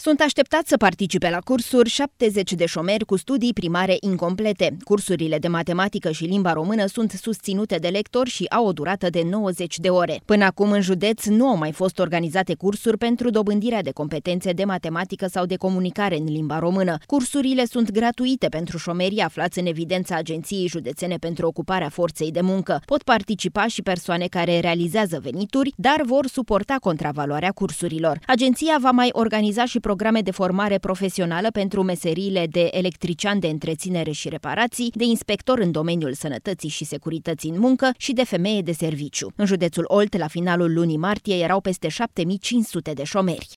Sunt așteptați să participe la cursuri 70 de șomeri cu studii primare incomplete. Cursurile de matematică și limba română sunt susținute de lectori și au o durată de 90 de ore. Până acum în județ nu au mai fost organizate cursuri pentru dobândirea de competențe de matematică sau de comunicare în limba română. Cursurile sunt gratuite pentru șomerii aflați în evidența Agenției Județene pentru Ocuparea Forței de Muncă. Pot participa și persoane care realizează venituri, dar vor suporta contravaloarea cursurilor. Agenția va mai organiza și programe de formare profesională pentru meseriile de electrician de întreținere și reparații, de inspector în domeniul sănătății și securității în muncă și de femeie de serviciu. În județul Olt, la finalul lunii martie, erau peste 7500 de șomeri.